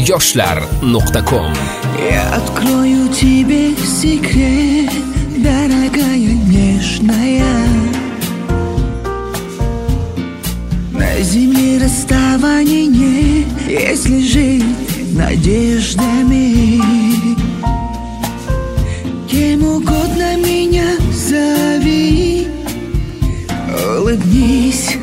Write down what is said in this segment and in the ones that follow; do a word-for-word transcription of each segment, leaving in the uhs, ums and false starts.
yoshlar nuqta com. Я открою тебе секрет, дорогая, нежная. На земле расставаний нет, если жить надеждами. Кем угодно меня зови, улыбнись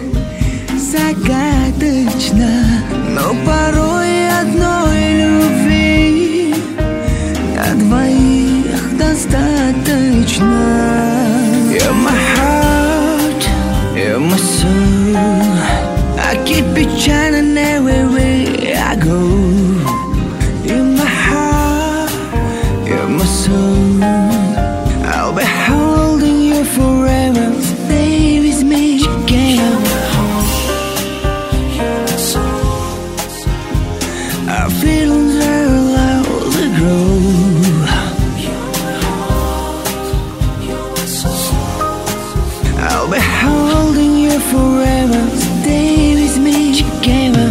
загадочно, но порой одной любви на двоих достаточно. You're my heart, you're my soul. I keep it shining everywhere I go. You're my heart, you're my soul. I'll be holding you forever. Stay with me together. Our feelings are allowed to grow. I'll be holding you forever. Stay with me together.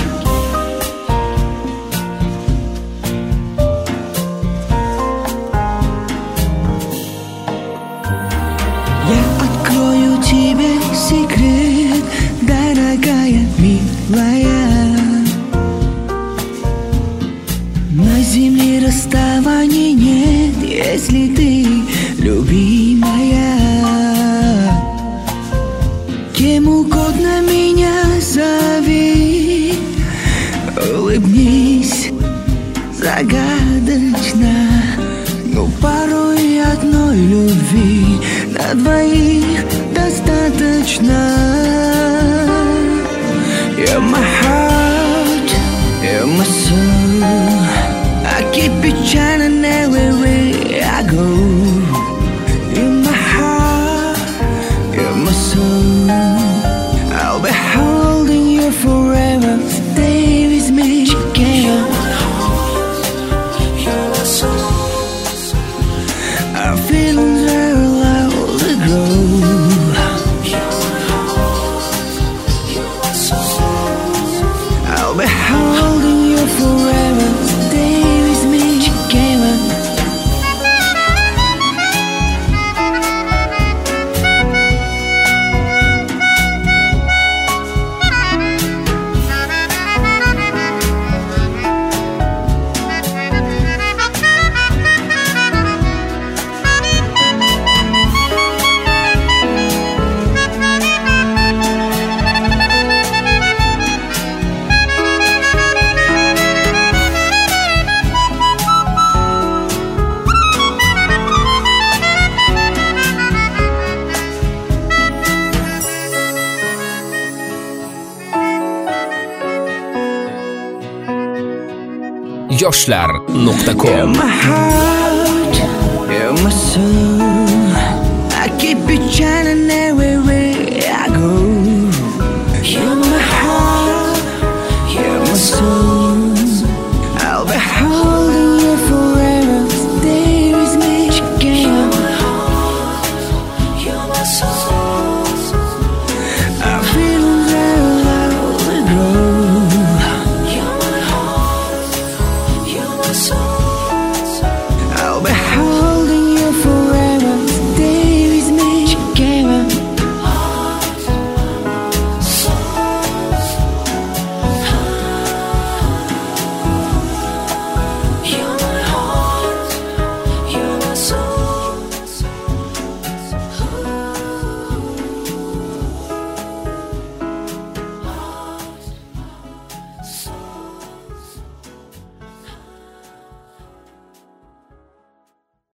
Я открою тебе секрет, дорогая, милая. На земле расставаний нет, если ты любимая. Кем угодно меня зови, улыбнись загадочно, но порой одной любви на двоих достаточно. You're my heart, you're my soul. I keep it shining everywhere I go. You're my heart, you're my soul. I'll be holding you forever. Stay with me together. Our feelings are allowed to grow. I'll be holding you forever. Stay with me together. yoshlar nuqta com. You're my heart, you're my soul. I keep it shining